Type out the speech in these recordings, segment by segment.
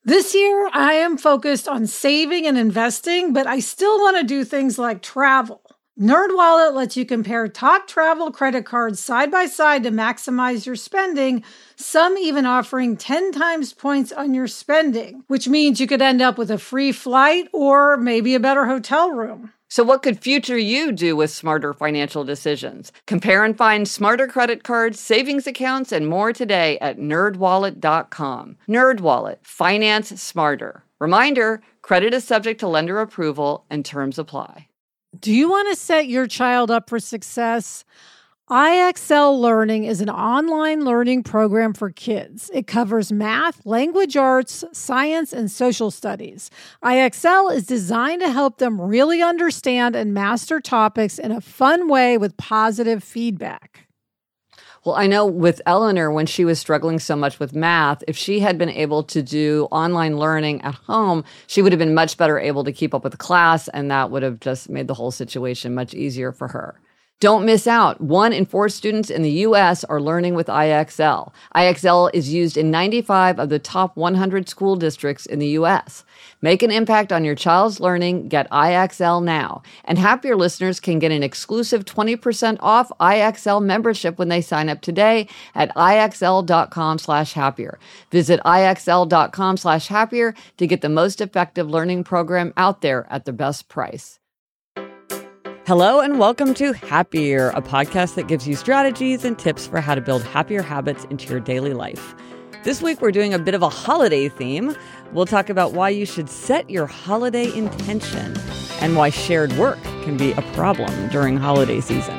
This year, I am focused on saving and investing, but I still want to do things like travel. NerdWallet lets you compare top travel credit cards side by side to maximize your spending, some even offering 10 times points on your spending, which means you could end up with a free flight or maybe a better hotel room. So what could future you do with smarter financial decisions? Compare and find smarter credit cards, savings accounts, and more today at nerdwallet.com. NerdWallet. Finance smarter. Reminder, credit is subject to lender approval and terms apply. Do you want to set your child up for success? IXL Learning is an online learning program for kids. It covers math, language arts, science, and social studies. IXL is designed to help them really understand and master topics in a fun way with positive feedback. Well, I know with Eleanor, when she was struggling so much with math, if she had been able to do online learning at home, she would have been much better able to keep up with the class, and that would have just made the whole situation much easier for her. Don't miss out. 1 in 4 students in the U.S. are learning with IXL. IXL is used in 95 of the top 100 school districts in the U.S. Make an impact on your child's learning. Get IXL now. And Happier listeners can get an exclusive 20% off IXL membership when they sign up today at IXL.com/happier. Visit IXL.com/happier to get the most effective learning program out there at the best price. Hello and welcome to Happier, a podcast that gives you strategies and tips for how to build happier habits into your daily life. This week, we're doing a bit of a holiday theme. We'll talk about why you should set your holiday intention and why shared work can be a problem during holiday season.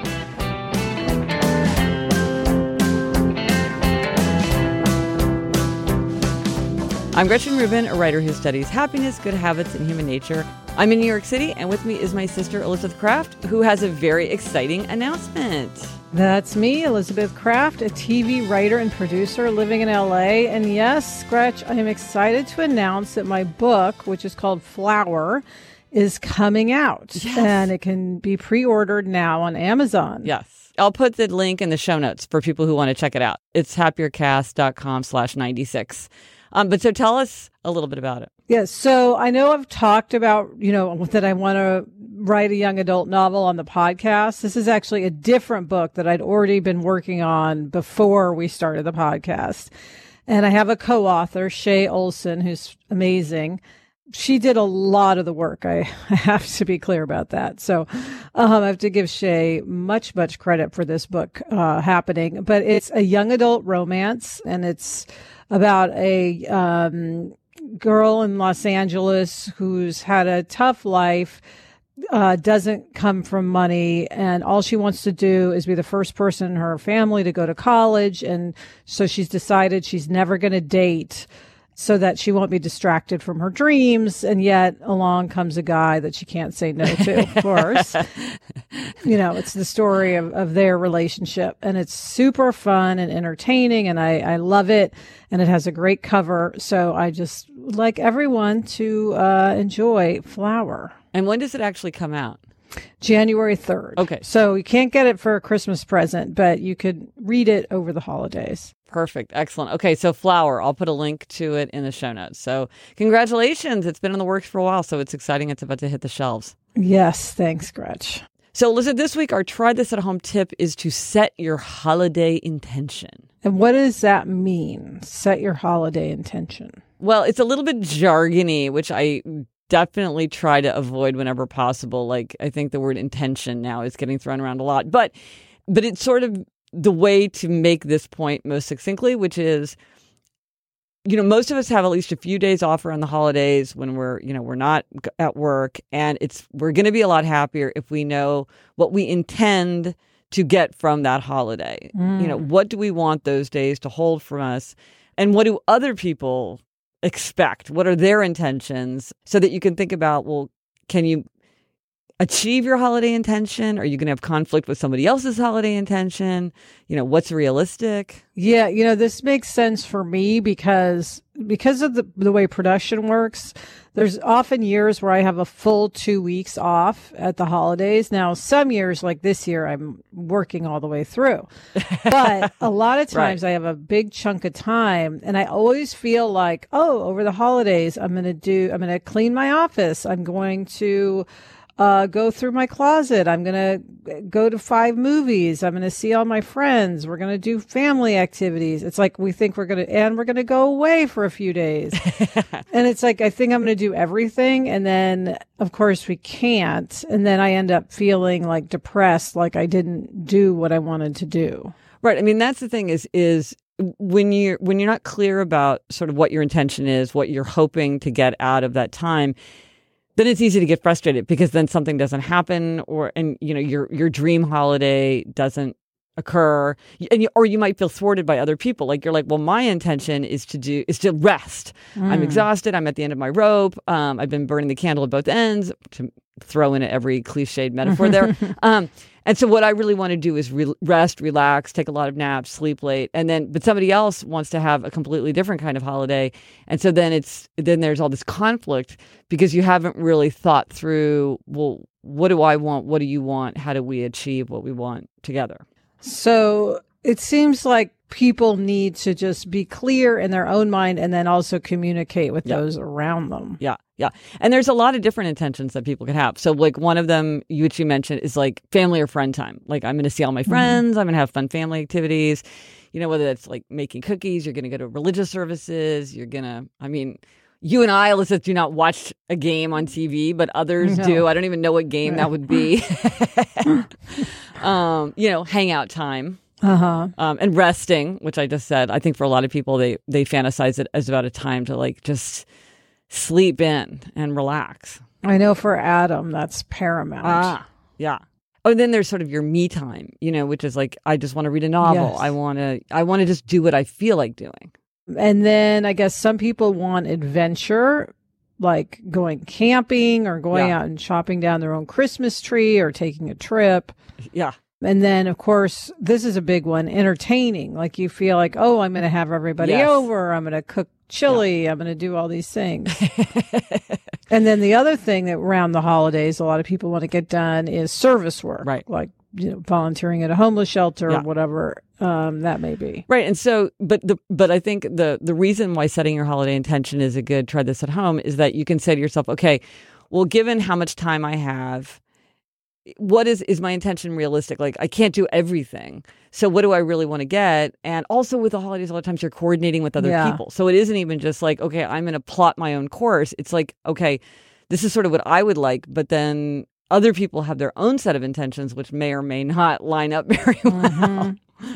I'm Gretchen Rubin, a writer who studies happiness, good habits, and human nature. I'm in New York City, and with me is my sister, Elizabeth Kraft, who has a very exciting announcement. That's me, Elizabeth Kraft, a TV writer and producer living in LA. And yes, Gretch, I am excited to announce that my book, which is called Flower, is coming out. Yes. And it can be pre-ordered now on Amazon. Yes. I'll put the link in the show notes for people who want to check it out. It's happiercast.com/96. But so tell us a little bit about it. Yes. So I know I've talked about, that I want to write a young adult novel on the podcast. This is actually a different book that I'd already been working on before we started the podcast. And I have a co-author, Shay Olson, who's amazing. She did a lot of the work. I have to be clear about that. So I have to give Shay much, much credit for this book happening. But it's a young adult romance, and it's about a girl in Los Angeles who's had a tough life, doesn't come from money, and all she wants to do is be the first person in her family to go to college. And so she's decided she's never going to date so that she won't be distracted from her dreams. And yet along comes a guy that she can't say no to, of course. It's the story of their relationship, and it's super fun and entertaining, and I love it. And it has a great cover. So I just would like everyone to enjoy Flower. And when does it actually come out? January 3rd. Okay. So you can't get it for a Christmas present, but you could read it over the holidays. Perfect. Excellent. Okay. So Flower, I'll put a link to it in the show notes. So congratulations. It's been in the works for a while, so it's exciting. It's about to hit the shelves. Yes. Thanks, Gretch. So listen, this week, our Try This at Home tip is to set your holiday intention. And what does that mean? Set your holiday intention. Well, it's a little bit jargony, which I definitely try to avoid whenever possible. Like, I think the word intention now is getting thrown around a lot, but it's sort of the way to make this point most succinctly, which is, most of us have at least a few days off around the holidays when we're not at work, and we're going to be a lot happier if we know what we intend to get from that holiday. What do we want those days to hold for us, and what do other people expect? What are their intentions, so that you can think about, well, can you achieve your holiday intention? Are you going to have conflict with somebody else's holiday intention? What's realistic? Yeah, this makes sense for me because because of the way production works, there's often years where I have a full 2 weeks off at the holidays. Now, some years like this year, I'm working all the way through, but a lot of times I have a big chunk of time, and I always feel like, oh, over the holidays, I'm going to clean my office. I'm going to go through my closet. I'm going to go to 5 movies. I'm going to see all my friends. We're going to do family activities. It's like we think we're going to go away for a few days. And it's like, I think I'm going to do everything. And then of course we can't. And then I end up feeling like depressed, like I didn't do what I wanted to do. Right. I mean, that's the thing is when you're not clear about sort of what your intention is, what you're hoping to get out of that time, then it's easy to get frustrated because then something doesn't happen, or your dream holiday doesn't occur, or you might feel thwarted by other people. Like you're like, well, my intention is to rest. I'm exhausted. I'm at the end of my rope. I've been burning the candle at both ends, to throw in every cliched metaphor there. And so what I really want to do is rest, relax, take a lot of naps, sleep late, but somebody else wants to have a completely different kind of holiday, and so then there's all this conflict because you haven't really thought through, well, what do I want? What do you want? How do we achieve what we want together? So it seems like people need to just be clear in their own mind and then also communicate with those around them. Yeah. Yeah. And there's a lot of different intentions that people can have. So like one of them, which you mentioned, is like family or friend time. Like I'm going to see all my friends. I'm going to have fun family activities. Whether that's like making cookies, you're going to go to religious services. You and I, Alyssa, do not watch a game on TV, but others do. I don't even know what game that would be. Hangout time. And resting, which I just said. I think for a lot of people, they fantasize it as about a time to like just sleep in and relax. I know for Adam, that's paramount. Yeah. Oh, then there's sort of your me time, which is like, I just want to read a novel. Yes. I want to just do what I feel like doing. And then I guess some people want adventure, like going camping or going out and chopping down their own Christmas tree or taking a trip. Yeah. And then, of course, this is a big one, entertaining. Like you feel like, oh, I'm going to have everybody over. I'm going to cook chili. Yeah. I'm going to do all these things. And then the other thing that around the holidays, a lot of people want to get done is service work. Right. Like, volunteering at a homeless shelter or whatever that may be. Right. And so, but I think the reason why setting your holiday intention is a good, try this at home, is that you can say to yourself, okay, well, given how much time I have, what is my intention realistic? Like, I can't do everything. So what do I really want to get? And also with the holidays, a lot of times you're coordinating with other people. So it isn't even just like, okay, I'm going to plot my own course. It's like, okay, this is sort of what I would like, but then other people have their own set of intentions, which may or may not line up very well,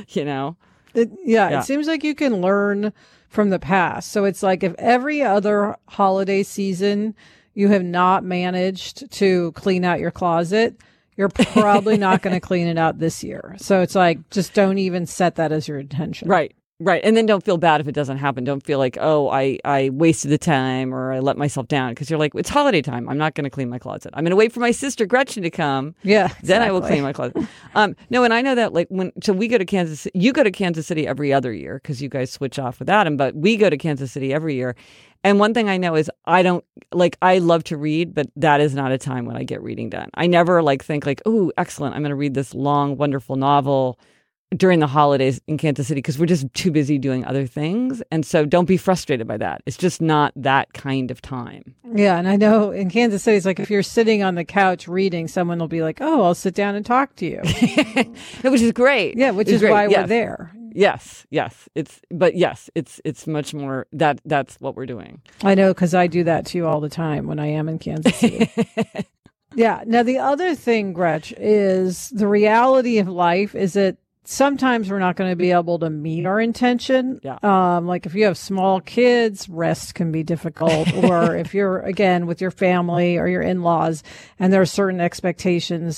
It seems like you can learn from the past. So it's like if every other holiday season you have not managed to clean out your closet, you're probably not going to clean it out this year. So it's like, just don't even set that as your intention. Right. Right. And then don't feel bad if it doesn't happen. Don't feel like, oh, I wasted the time or I let myself down, because you're like, it's holiday time. I'm not going to clean my closet. I'm going to wait for my sister Gretchen to come. Yeah. Exactly. Then I will clean my closet. No, and I know that we go to Kansas City. You go to Kansas City every other year because you guys switch off with Adam, but we go to Kansas City every year. And one thing I know is I love to read, but that is not a time when I get reading done. I never think oh, excellent, I'm going to read this long, wonderful novel during the holidays in Kansas City, because we're just too busy doing other things. And so don't be frustrated by that. It's just not that kind of time. Yeah. And I know in Kansas City, it's like if you're sitting on the couch reading, someone will be like, oh, I'll sit down and talk to you. Which is great. Yeah. Which is why we're there. Yes. It's much more that's what we're doing. I know, because I do that too all the time when I am in Kansas City. Yeah. Now, the other thing, Gretch, is the reality of life is that sometimes we're not going to be able to meet our intention. Yeah. Like if you have small kids, rest can be difficult. Or if you're, again, with your family or your in-laws and there are certain expectations,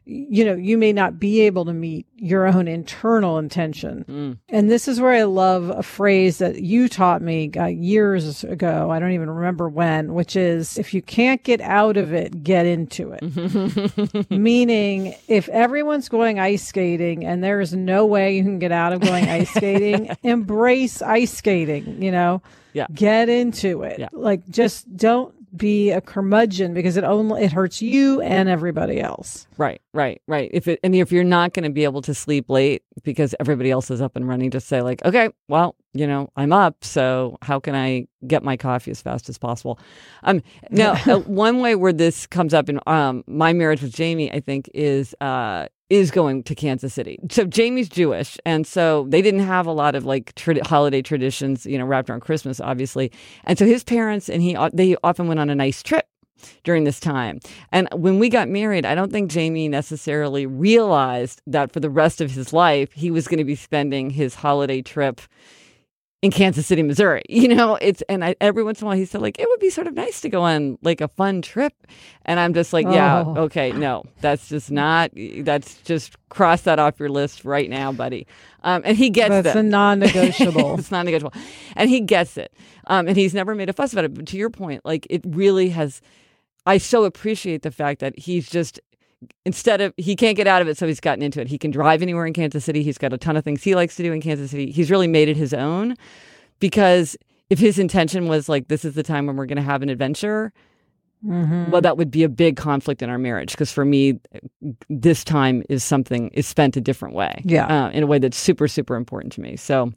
you may not be able to meet your own internal intention. And this is where I love a phrase that you taught me years ago. I don't even remember when, which is, if you can't get out of it, get into it. Meaning, if everyone's going ice skating and there is no way you can get out of going ice skating, embrace ice skating, get into it. Yeah. Like, just don't be a curmudgeon, because it hurts you and everybody else. Right. If you're not going to be able to sleep late because everybody else is up and running, just say like, okay, well, I'm up, so how can I get my coffee as fast as possible? Now, one way where this comes up in my marriage with Jamie, I think, is going to Kansas City. So Jamie's Jewish, and so they didn't have a lot of like holiday traditions, wrapped around Christmas, obviously. And so his parents and they often went on a nice trip during this time. And when we got married, I don't think Jamie necessarily realized that for the rest of his life, he was going to be spending his holiday trip in Kansas City, Missouri. Every once in a while he said, like, it would be sort of nice to go on like a fun trip. And I'm just like, yeah, okay, no, that's just cross that off your list right now, buddy. And he gets that's a non-negotiable. It's non-negotiable. And he gets it. And he's never made a fuss about it. But to your point, like, it really has, I so appreciate the fact that he's just, he can't get out of it, so he's gotten into it. He can drive anywhere in Kansas City. He's got a ton of things he likes to do in Kansas City. He's really made it his own, because if his intention was like, this is the time when we're going to have an adventure, well, that would be a big conflict in our marriage. Because for me, this time is spent a different way. Yeah. In a way that's super, super important to me. So,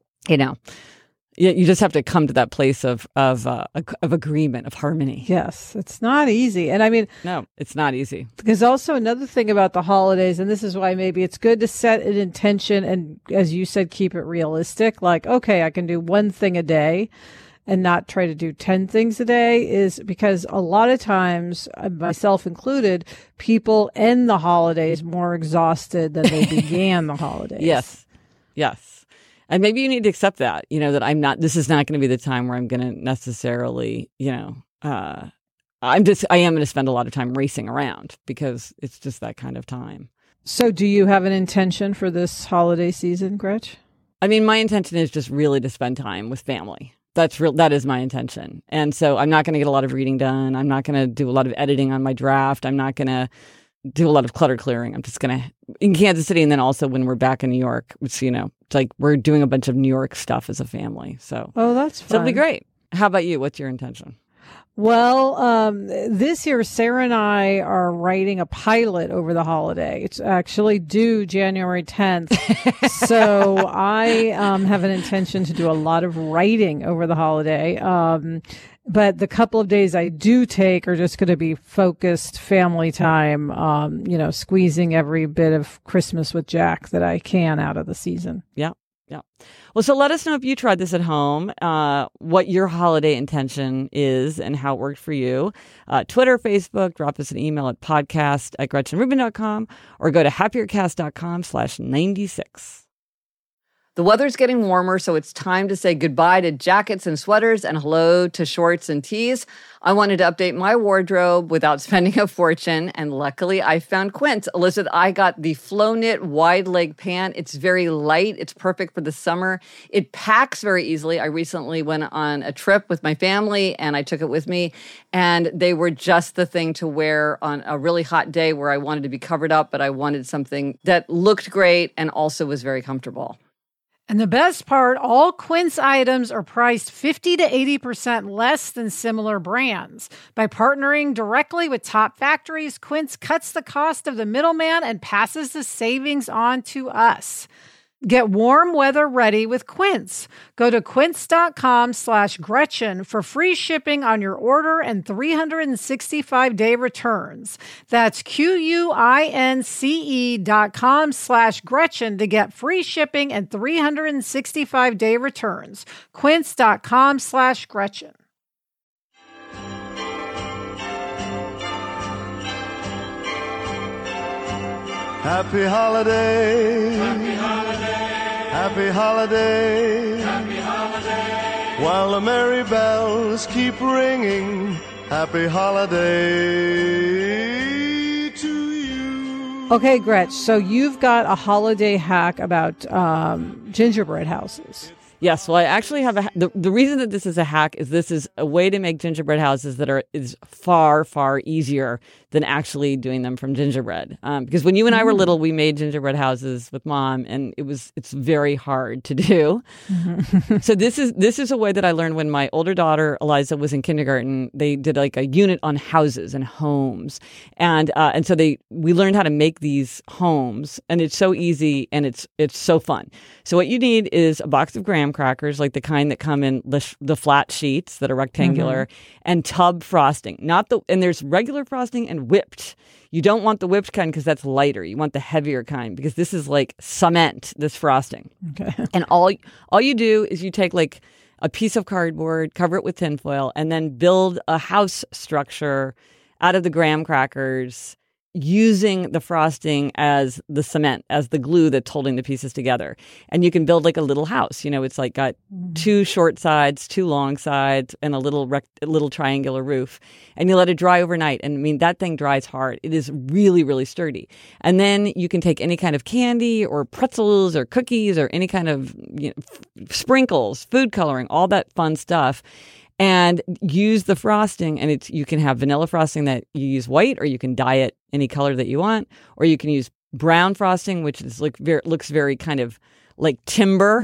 you just have to come to that place of agreement, of harmony. Yes, it's not easy. And I mean, no, it's not easy. There's also another thing about the holidays, and this is why maybe it's good to set an intention and, as you said, keep it realistic. Like, okay, I can do one thing a day and not try to do 10 things a day, is because a lot of times, myself included, people end the holidays more exhausted than they began the holidays. Yes. And maybe you need to accept that, that this is not going to be the time where I'm going to necessarily, I am going to spend a lot of time racing around, because it's just that kind of time. So do you have an intention for this holiday season, Gretch? I mean, my intention is just really to spend time with family. That is my intention. And so I'm not going to get a lot of reading done. I'm not going to do a lot of editing on my draft. I'm not going to do a lot of clutter clearing. I'm just going to, in Kansas City, and then also when we're back in New York, which, it's like we're doing a bunch of New York stuff as a family. So, that's fun. So it'll be great. How about you? What's your intention? Well, this year, Sarah and I are writing a pilot over the holiday. It's actually due January 10th. So I have an intention to do a lot of writing over the holiday. But the couple of days I do take are just going to be focused family time, squeezing every bit of Christmas with Jack that I can out of the season. Yeah. Well, so let us know if you tried this at home, what your holiday intention is and how it worked for you. Twitter, Facebook, drop us an email at podcast@GretchenRubin.com or go to happiercast.com/96. The weather's getting warmer, so it's time to say goodbye to jackets and sweaters and hello to shorts and tees. I wanted to update my wardrobe without spending a fortune, and luckily I found Quince. Elizabeth, I got the Flow Knit wide leg pant. It's very light. It's perfect for the summer. It packs very easily. I recently went on a trip with my family, and I took it with me, and they were just the thing to wear on a really hot day where I wanted to be covered up, but I wanted something that looked great and also was very comfortable. And the best part, all Quince items are priced 50 to 80% less than similar brands. By partnering directly with top factories, Quince cuts the cost of the middleman and passes the savings on to us. Get warm weather ready with Quince. Go to quince.com/Gretchen for free shipping on your order and 365-day returns. That's QUINCE.com/Gretchen to get free shipping and 365-day returns. Quince.com/Gretchen. Happy holiday. Happy holiday. Happy holiday. Happy holiday. While the merry bells keep ringing. Happy holiday to you. Okay, Gretch, so you've got a holiday hack about gingerbread houses. Yes, well, I actually have the reason that this is a hack is this is a way to make gingerbread houses that is far, far easier than actually doing them from gingerbread. Because when you and I were little, we made gingerbread houses with Mom, and it's very hard to do. So this is a way that I learned when my older daughter Eliza was in kindergarten. They did like a unit on houses and homes, and so we learned how to make these homes, and it's so easy and it's so fun. So what you need is a box of graham crackers, like the kind that come in the flat sheets that are rectangular, and tub frosting. And there's regular frosting and whipped. You don't want the whipped kind because that's lighter. You want the heavier kind because this is like cement, this frosting. Okay. And all you do is you take like a piece of cardboard, cover it with tinfoil, and then build a house structure out of the graham crackers, using the frosting as the cement, as the glue that's holding the pieces together. And you can build like a little house. You know, it's like got two short sides, two long sides, and a little triangular roof. And you let it dry overnight. And I mean, that thing dries hard. It is really, really sturdy. And then you can take any kind of candy or pretzels or cookies or any kind of sprinkles, food coloring, all that fun stuff, and use the frosting. And you can have vanilla frosting that you use white, or you can dye it any color that you want, or you can use brown frosting, which is looks very kind of like timber.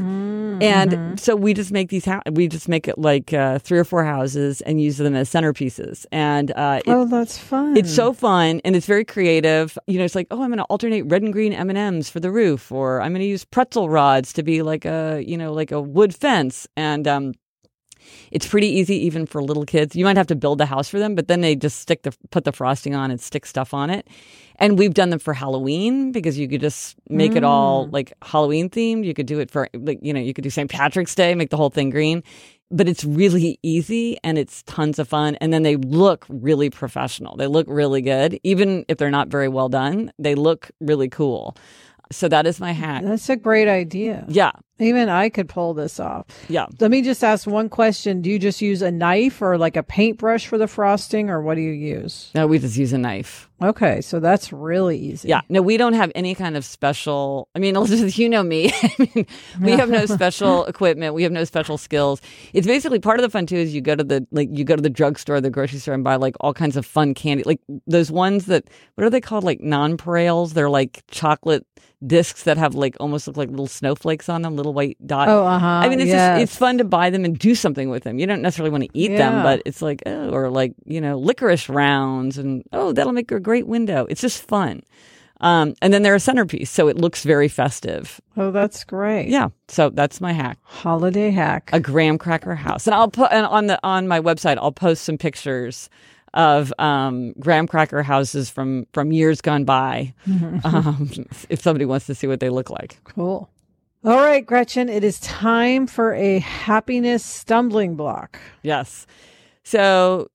And so we just make we just make it like 3 or 4 houses and use them as centerpieces. And that's fun. It's so fun, and it's very creative. You know, it's like, I'm going to alternate red and green M&Ms for the roof, or I'm going to use pretzel rods to be like a wood fence. And it's pretty easy even for little kids. You might have to build a house for them, but then they just put the frosting on and stick stuff on it. And we've done them for Halloween because you could just make it all like Halloween themed. You could do it for you could do St. Patrick's Day, make the whole thing green. But it's really easy and it's tons of fun. And then they look really professional. They look really good. Even if they're not very well done, they look really cool. So that is my hack. That's a great idea. Yeah. Even I could pull this off. Yeah. Let me just ask one question. Do you just use a knife or like a paintbrush for the frosting, or what do you use? No, we just use a knife. Okay, so that's really easy. Yeah. No, we don't have any kind of special. I mean, Elizabeth, you know me. We have no special equipment. We have no special skills. It's basically part of the fun too. Is you go to the drugstore, the grocery store, and buy like all kinds of fun candy, like those ones that what are they called? Like nonpareils. They're like chocolate discs that have like almost look like little snowflakes on them, little white dots. I mean, it's fun to buy them and do something with them. You don't necessarily want to eat them, but it's like or like licorice rounds, and that'll make a great window. It's just fun. And then they're a centerpiece, so it looks very festive. Oh, that's great. Yeah. So that's my hack. Holiday hack. A graham cracker house. And I'll put on my website, I'll post some pictures of graham cracker houses from years gone by, if somebody wants to see what they look like. Cool. All right, Gretchen, it is time for a happiness stumbling block. Yes. So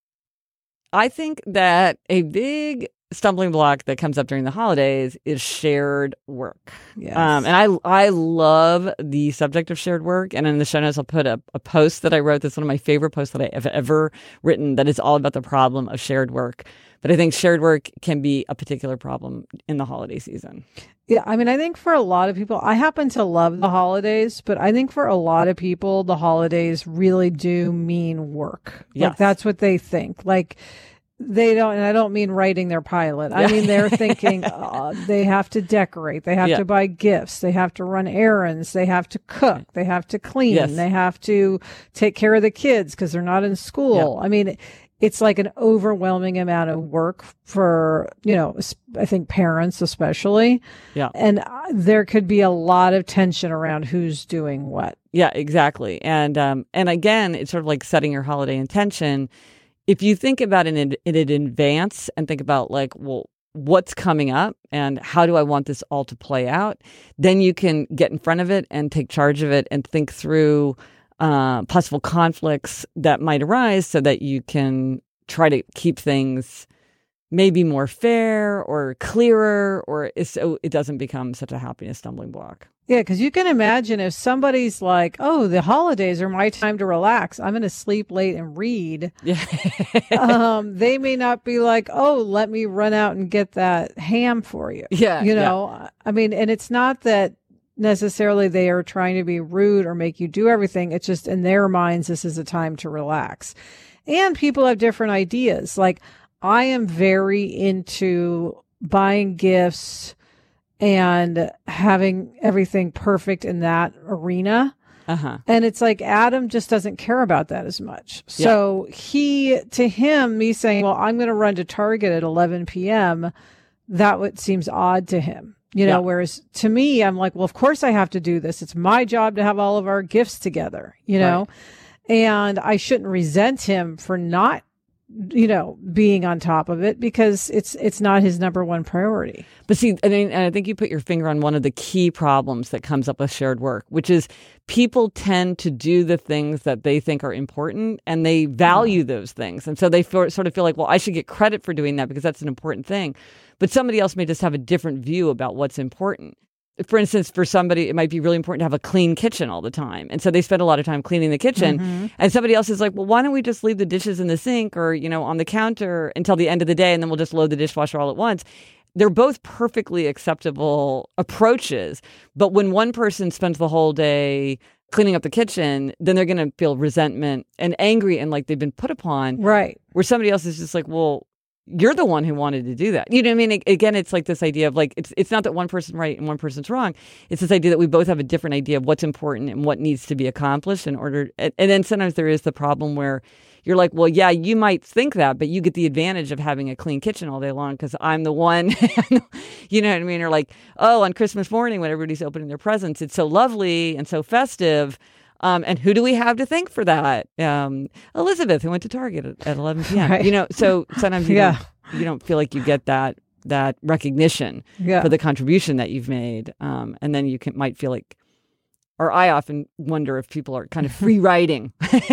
I think that a big stumbling block that comes up during the holidays is shared work. Yes. And I love the subject of shared work. And in the show notes, I'll put a post that I wrote. That's one of my favorite posts that I have ever written, that is all about the problem of shared work. But I think shared work can be a particular problem in the holiday season. Yeah, I mean, I think for a lot of people, I happen to love the holidays, but I think for a lot of people, the holidays really do mean work. Yes. Like, that's what they think. Like, they don't, and I don't mean writing their pilot. I mean, they're thinking they have to decorate, they have to buy gifts, they have to run errands, they have to cook, they have to clean, they have to take care of the kids because they're not in school. I mean, it's like an overwhelming amount of work for, I think parents especially. Yeah. And there could be a lot of tension around who's doing what. Yeah, exactly. And again, it's sort of like setting your holiday intention. If you think about it in advance and think about like, well, what's coming up and how do I want this all to play out, then you can get in front of it and take charge of it and think through possible conflicts that might arise so that you can try to keep things maybe more fair or clearer, or so it doesn't become such a happiness stumbling block. Yeah, because you can imagine if somebody's like, oh, the holidays are my time to relax. I'm going to sleep late and read. Yeah. They may not be like, oh, let me run out and get that ham for you. Yeah. You know, I mean, and it's not that necessarily they are trying to be rude or make you do everything. It's just in their minds, this is a time to relax. And people have different ideas. Like, I am very into buying gifts and having everything perfect in that arena. And it's like Adam just doesn't care about that as much. So to him, me saying, well, I'm going to run to Target at 11 p.m., that seems odd to him. You know, whereas to me, I'm like, well, of course I have to do this. It's my job to have all of our gifts together, you know, and I shouldn't resent him for not, you know, being on top of it because it's not his number one priority. But see, I mean, and I think you put your finger on one of the key problems that comes up with shared work, which is people tend to do the things that they think are important and they value those things. And so they sort of feel like, well, I should get credit for doing that because that's an important thing. But somebody else may just have a different view about what's important. For instance, for somebody, it might be really important to have a clean kitchen all the time. And so they spend a lot of time cleaning the kitchen. And somebody else is like, well, why don't we just leave the dishes in the sink or, you know, on the counter until the end of the day and then we'll just load the dishwasher all at once. They're both perfectly acceptable approaches. But when one person spends the whole day cleaning up the kitchen, then they're going to feel resentment and angry and like they've been put upon. Right. Where somebody else is just like, well, you're the one who wanted to do that. You know what I mean? Again, it's like this idea of like, it's not that one person's right and one person's wrong. It's this idea that we both have a different idea of what's important and what needs to be accomplished in order. And then sometimes there is the problem where you're like, well, yeah, you might think that, but you get the advantage of having a clean kitchen all day long because I'm the one, you know what I mean? Or like, oh, on Christmas morning when everybody's opening their presents, it's so lovely and so festive. And who do we have to thank for that? Elizabeth, who went to Target at 11 p.m. Right. You know, so sometimes you don't feel like you get that recognition for the contribution that you've made. And then you might feel like, or I often wonder if people are kind of free riding.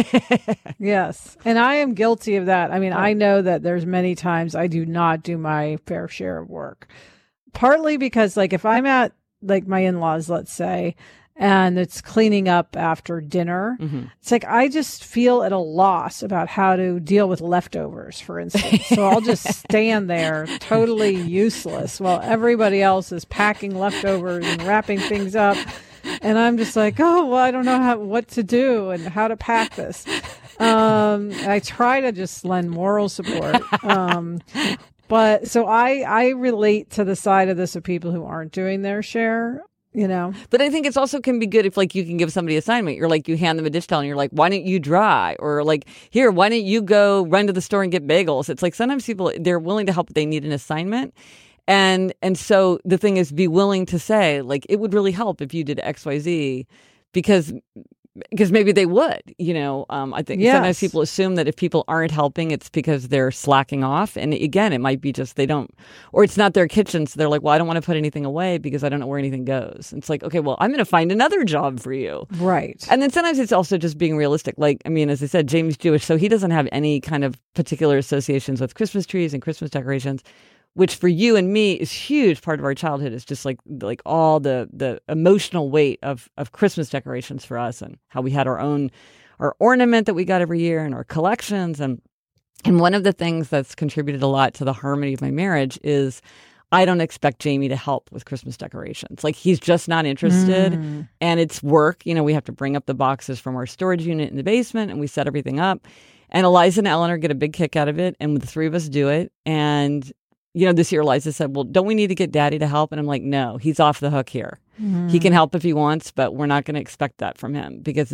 Yes. And I am guilty of that. I mean, I know that there's many times I do not do my fair share of work. Partly because like if I'm at like my in-laws, let's say, and it's cleaning up after dinner, it's like I just feel at a loss about how to deal with leftovers, for instance. So I'll just stand there totally useless while everybody else is packing leftovers and wrapping things up. And I'm just like, oh, well, I don't know what to do and how to pack this. I try to just lend moral support. But so I relate to the side of this of people who aren't doing their share. You know, but I think it's also can be good if like you can give somebody assignment. You're like, you hand them a dish towel and you're like, why don't you dry? Or like, here, why don't you go run to the store and get bagels? It's like sometimes people, they're willing to help, but they need an assignment. And so the thing is, be willing to say, like, it would really help if you did X, Y, Z, because maybe they would, you know. I think sometimes people assume that if people aren't helping, it's because they're slacking off. And again, it might be just they don't, or it's not their kitchen. So they're like, well, I don't want to put anything away because I don't know where anything goes. And it's like, okay, well, I'm going to find another job for you. Right. And then sometimes it's also just being realistic. Like, I mean, as I said, Jamie's Jewish, so he doesn't have any kind of particular associations with Christmas trees and Christmas decorations, which for you and me is huge part of our childhood. It's just like all the emotional weight of Christmas decorations for us and how we had our ornament that we got every year and our collections. And one of the things that's contributed a lot to the harmony of my marriage is I don't expect Jamie to help with Christmas decorations. Like he's just not interested and it's work. You know, we have to bring up the boxes from our storage unit in the basement and we set everything up. And Eliza and Eleanor get a big kick out of it. And the three of us do it. And you know, this year Eliza said, well, don't we need to get Daddy to help? And I'm like, no, he's off the hook here. He can help if he wants, but we're not going to expect that from him because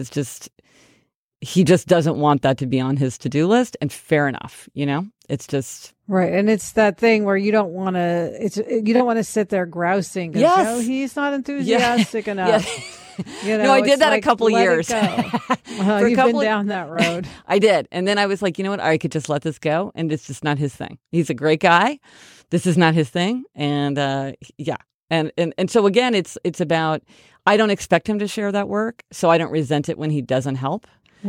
he just doesn't want that to be on his to-do list. And fair enough, you know, it's just. Right. And it's that thing where you don't want to sit there grousing. Yes. No, he's not enthusiastic enough. You know, no, I did that like, a couple years. You've been down that road. I did. And then I was like, you know what? I could just let this go. And it's just not his thing. He's a great guy. This is not his thing. And yeah. And so again, it's about, I don't expect him to share that work. So I don't resent it when he doesn't help. Right.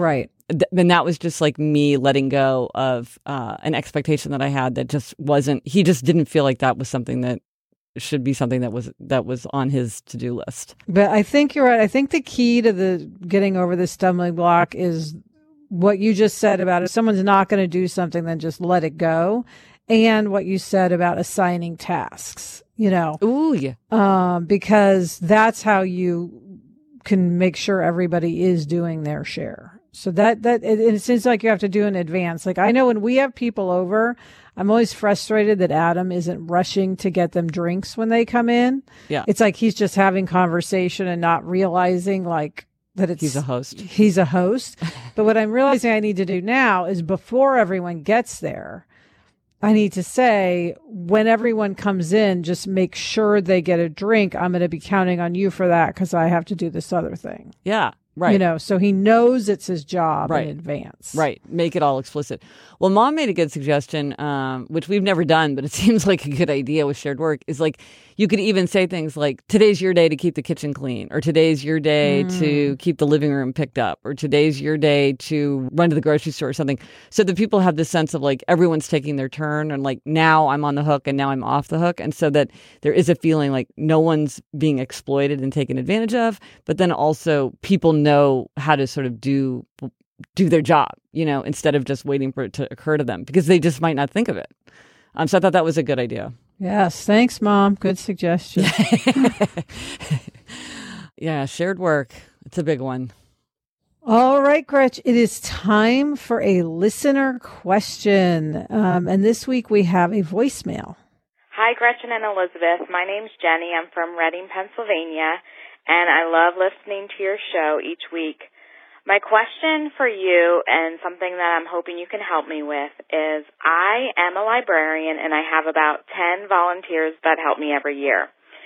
and that was just like me letting go of an expectation that I had that just wasn't. He just didn't feel like that was something that should be something that was on his to-do list. But I think you're right. I think the key to the getting over the stumbling block is what you just said about if someone's not going to do something, then just let it go. And what you said about assigning tasks, Ooh, yeah. Because that's how you can make sure everybody is doing their share. So it seems like you have to do in advance. Like I know when we have people over, I'm always frustrated that Adam isn't rushing to get them drinks when they come in. Yeah. It's like he's just having conversation and not realizing like that He's a host. He's a host. But what I'm realizing I need to do now is before everyone gets there, I need to say, when everyone comes in, just make sure they get a drink. I'm going to be counting on you for that because I have to do this other thing. Yeah. Right. So he knows it's his job right. in advance. Right. Make it all explicit. Well, Mom made a good suggestion, which we've never done, but it seems like a good idea with shared work, is like you could even say things like, today's your day to keep the kitchen clean, or today's your day to keep the living room picked up, or today's your day to run to the grocery store or something. So that people have this sense of like everyone's taking their turn and like now I'm on the hook and now I'm off the hook. And so that there is a feeling like no one's being exploited and taken advantage of, but then also people know how to sort of do their job, instead of just waiting for it to occur to them because they just might not think of it. So I thought that was a good idea. Yes. Thanks, Mom. Good suggestion. Yeah. Shared work. It's a big one. All right, Gretch, it is time for a listener question. And this week we have a voicemail. Hi, Gretchen and Elizabeth. My name's Jenny. I'm from Reading, Pennsylvania, and I love listening to your show each week. My question for you, and something that I'm hoping you can help me with, is I am a librarian and I have about 10 volunteers that help me every year.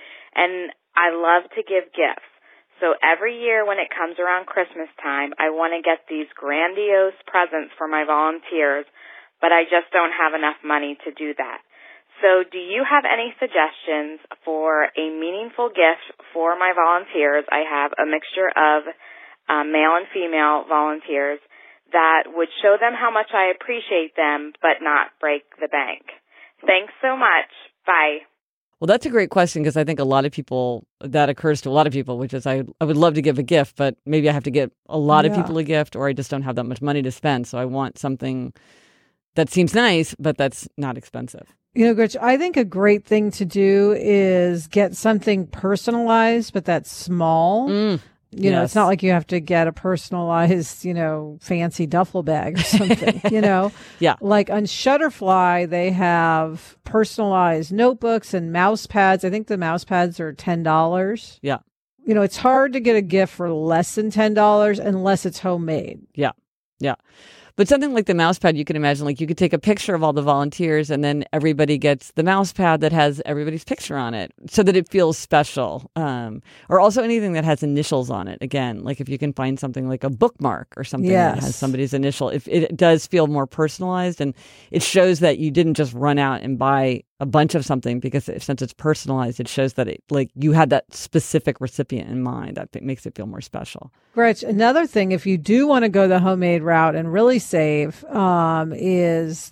And I love to give gifts. So every year when it comes around Christmas time, I want to get these grandiose presents for my volunteers, but I just don't have enough money to do that. So do you have any suggestions for a meaningful gift for my volunteers? I have a mixture of male and female volunteers that would show them how much I appreciate them, but not break the bank. Thanks so much. Bye. Well, that's a great question because I think that occurs to a lot of people, which is I would love to give a gift, but maybe I have to get a lot of people a gift or I just don't have that much money to spend. So I want something that seems nice, but that's not expensive. Gretch, I think a great thing to do is get something personalized, but that's small. Yes. It's not like you have to get a personalized, fancy duffel bag or something, Yeah. Like on Shutterfly, they have personalized notebooks and mouse pads. I think the mouse pads are $10. Yeah. It's hard to get a gift for less than $10 unless it's homemade. Yeah. Yeah. But something like the mouse pad, you can imagine, like you could take a picture of all the volunteers and then everybody gets the mouse pad that has everybody's picture on it so that it feels special. Or also anything that has initials on it. Again, like if you can find something like a bookmark or something that has somebody's initial, if it does feel more personalized and it shows that you didn't just run out and buy a bunch of something because since it's personalized, it shows that you had that specific recipient in mind. That makes it feel more special. Gretch, another thing, if you do want to go the homemade route and really save, is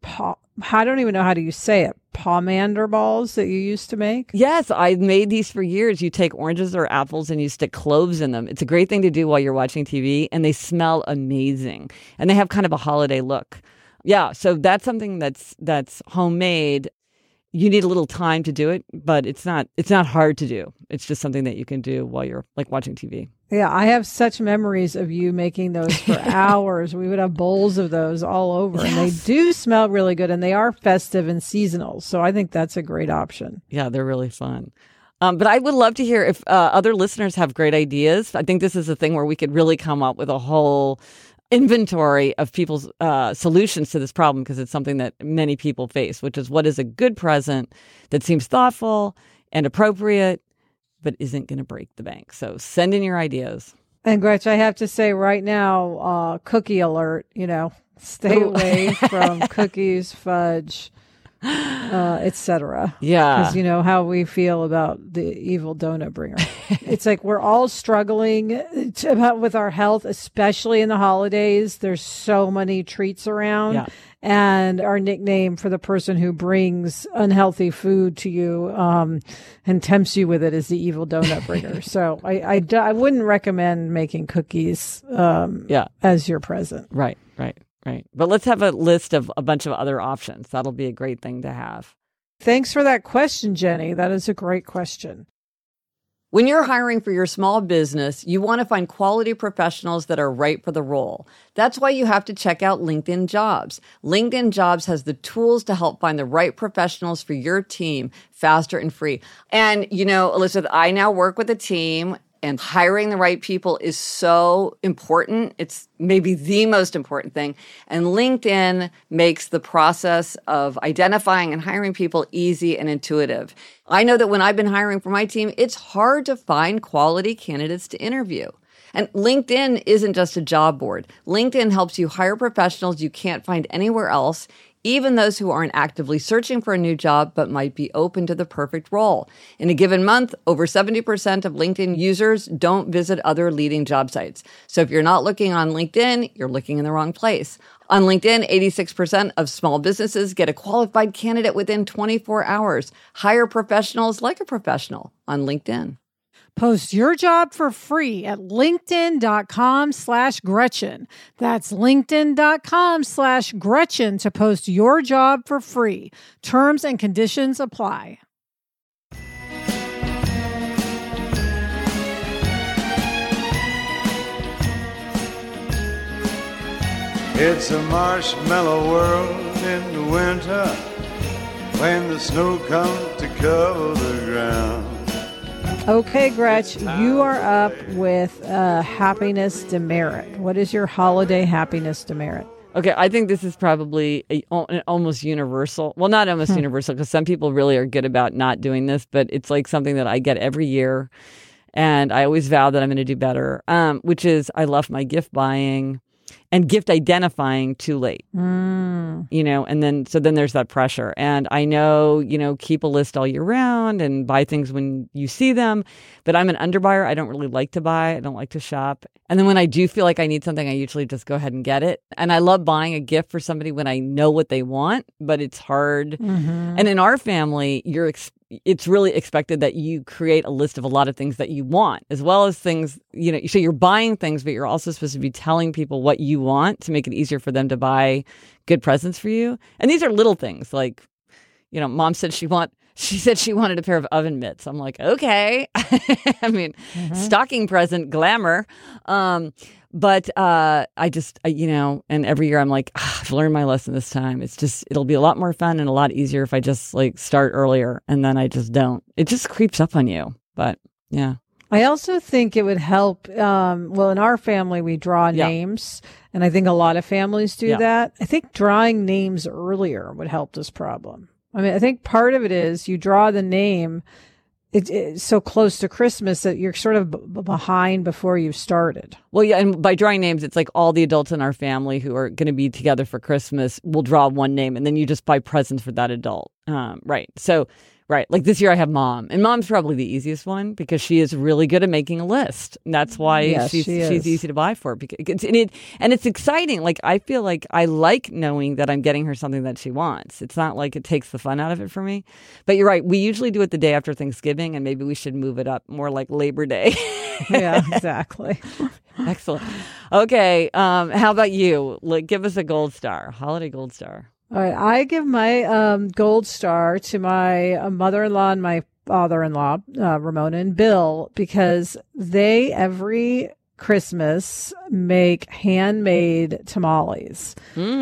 I don't even know how do you say it, pomander balls that you used to make? Yes, I've made these for years. You take oranges or apples and you stick cloves in them. It's a great thing to do while you're watching TV, and they smell amazing. And they have kind of a holiday look. Yeah, so that's something that's homemade. You need a little time to do it, but it's not hard to do. It's just something that you can do while you're like watching TV. Yeah, I have such memories of you making those for hours. We would have bowls of those all over, and they do smell really good, and they are festive and seasonal. So I think that's a great option. Yeah, they're really fun. But I would love to hear if other listeners have great ideas. I think this is a thing where we could really come up with a whole inventory of people's solutions to this problem, because it's something that many people face, which is what is a good present that seems thoughtful and appropriate, but isn't going to break the bank. So send in your ideas. And Gretch, I have to say right now, cookie alert, stay away from cookies, fudge, etc. Yeah. Because you know how we feel about the evil donut bringer. It's like we're all struggling with our health, especially in the holidays. There's so many treats around. Yeah. And our nickname for the person who brings unhealthy food to you and tempts you with it is the evil donut bringer. So I wouldn't recommend making cookies as your present. Right. But let's have a list of a bunch of other options. That'll be a great thing to have. Thanks for that question, Jenny. That is a great question. When you're hiring for your small business, you want to find quality professionals that are right for the role. That's why you have to check out LinkedIn Jobs. LinkedIn Jobs has the tools to help find the right professionals for your team faster and free. And, you know, Elizabeth, I now work with a team, and hiring the right people is so important. It's maybe the most important thing. And LinkedIn makes the process of identifying and hiring people easy and intuitive. I know that when I've been hiring for my team, it's hard to find quality candidates to interview. And LinkedIn isn't just a job board. LinkedIn helps you hire professionals you can't find anywhere else, even those who aren't actively searching for a new job but might be open to the perfect role. In a given month, over 70% of LinkedIn users don't visit other leading job sites. So if you're not looking on LinkedIn, you're looking in the wrong place. On LinkedIn, 86% of small businesses get a qualified candidate within 24 hours. Hire professionals like a professional on LinkedIn. Post your job for free at linkedin.com/Gretchen. That's linkedin.com/Gretchen to post your job for free. Terms and conditions apply. It's a marshmallow world in the winter when the snow comes to cover the ground. Okay, Gretch, you are up with happiness demerit. What is your holiday happiness demerit? Okay, I think this is probably an almost universal. Well, not almost universal, because some people really are good about not doing this, but it's like something that I get every year, and I always vow that I'm going to do better, which is I love my gift buying and gift identifying too late, you know, and then there's that pressure. And I know, you know, keep a list all year round and buy things when you see them. But I'm an underbuyer. I don't really like to buy. I don't like to shop. And then when I do feel like I need something, I usually just go ahead and get it. And I love buying a gift for somebody when I know what they want, but it's hard. And in our family, it's really expected that you create a list of a lot of things that you want, as well as things, you know, so you're buying things, but you're also supposed to be telling people what you want to make it easier for them to buy good presents for you. And these are little things like, you know, Mom said she said she wanted a pair of oven mitts. I'm like, okay. I mean, stocking present, glamour. But you know, and every year I'm like, I've learned my lesson this time. It'll be a lot more fun and a lot easier if I just like start earlier, and then I just don't. It just creeps up on you. But yeah. I also think it would help. Well, in our family, we draw names, and I think a lot of families do that. I think drawing names earlier would help this problem. I mean, I think part of it is you draw the name. It's so close to Christmas that you're sort of behind before you've started. Well, yeah, and by drawing names, it's like all the adults in our family who are going to be together for Christmas will draw one name, and then you just buy presents for that adult. Right. So, right. Like this year I have Mom, and Mom's probably the easiest one because she is really good at making a list. And that's why she's easy to buy for. Because it's exciting. Like I feel like I like knowing that I'm getting her something that she wants. It's not like it takes the fun out of it for me. But you're right. We usually do it the day after Thanksgiving, and maybe we should move it up more like Labor Day. Yeah, exactly. Excellent. Okay. How about you? Like, give us a gold star, holiday gold star. All right. I give my gold star to my mother-in-law and my father-in-law, Ramona and Bill, because they every Christmas make handmade tamales.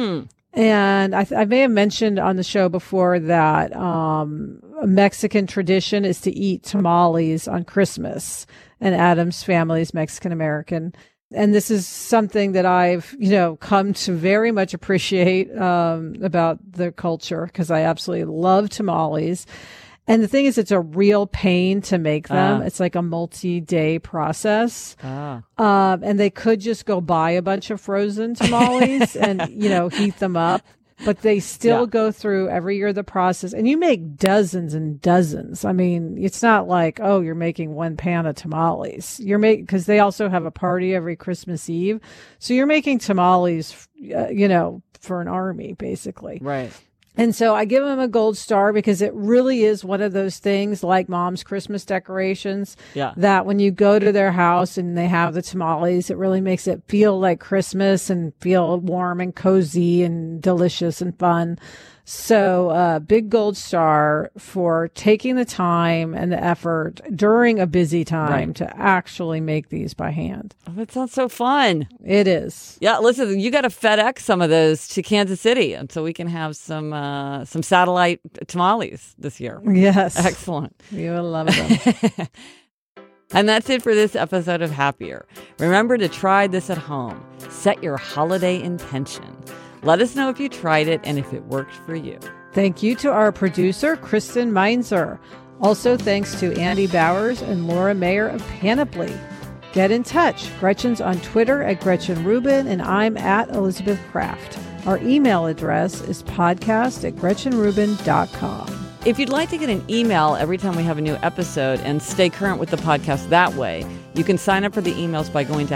And I may have mentioned on the show before that a Mexican tradition is to eat tamales on Christmas, and Adam's family is Mexican-American. And this is something that I've, you know, come to very much appreciate about the culture, because I absolutely love tamales. And the thing is, it's a real pain to make them. It's like a multi-day process. And they could just go buy a bunch of frozen tamales and, you know, heat them up. but they still go through every year the process, and you make dozens and dozens. I mean, it's not like, oh, you're making one pan of tamales. You're making, because they also have a party every Christmas Eve. So you're making tamales, for an army, basically. Right. And so I give them a gold star because it really is one of those things like Mom's Christmas decorations that when you go to their house and they have the tamales, it really makes it feel like Christmas and feel warm and cozy and delicious and fun. So big gold star for taking the time and the effort during a busy time to actually make these by hand. Oh, that sounds so fun. It is. Yeah, listen, you got to FedEx some of those to Kansas City, and so we can have some satellite tamales this year. Yes. Excellent. You will love them. And that's it for this episode of Happier. Remember to try this at home. Set your holiday intention. Let us know if you tried it and if it worked for you. Thank you to our producer, Kristen Meinzer. Also, thanks to Andy Bowers and Laura Mayer of Panoply. Get in touch. Gretchen's on Twitter at Gretchen Rubin, and I'm at Elizabeth Kraft. Our email address is podcast@GretchenRubin.com. If you'd like to get an email every time we have a new episode and stay current with the podcast that way, you can sign up for the emails by going to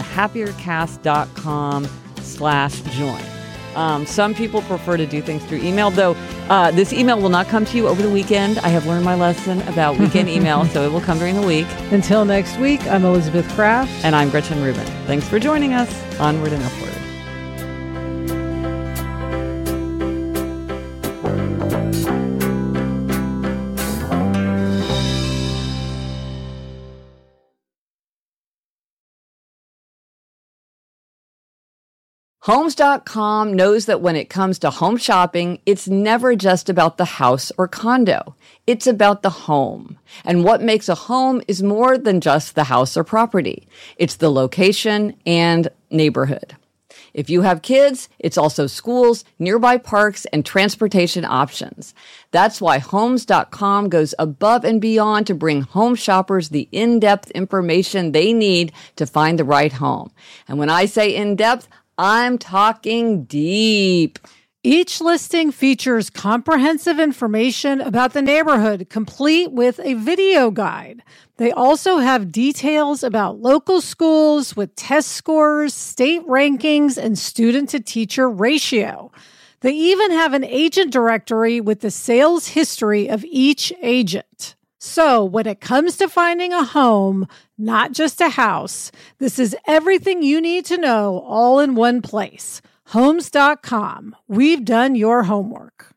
happiercast.com/join. Some people prefer to do things through email, though this email will not come to you over the weekend. I have learned my lesson about weekend email, so it will come during the week. Until next week, I'm Elizabeth Kraft. And I'm Gretchen Rubin. Thanks for joining us. Onward and upward. Homes.com knows that when it comes to home shopping, it's never just about the house or condo. It's about the home. And what makes a home is more than just the house or property. It's the location and neighborhood. If you have kids, it's also schools, nearby parks, and transportation options. That's why Homes.com goes above and beyond to bring home shoppers the in-depth information they need to find the right home. And when I say in-depth, I'm talking deep. Each listing features comprehensive information about the neighborhood, complete with a video guide. They also have details about local schools with test scores, state rankings, and student-to-teacher ratio. They even have an agent directory with the sales history of each agent. So when it comes to finding a home, not just a house, this is everything you need to know all in one place. Homes.com. We've done your homework.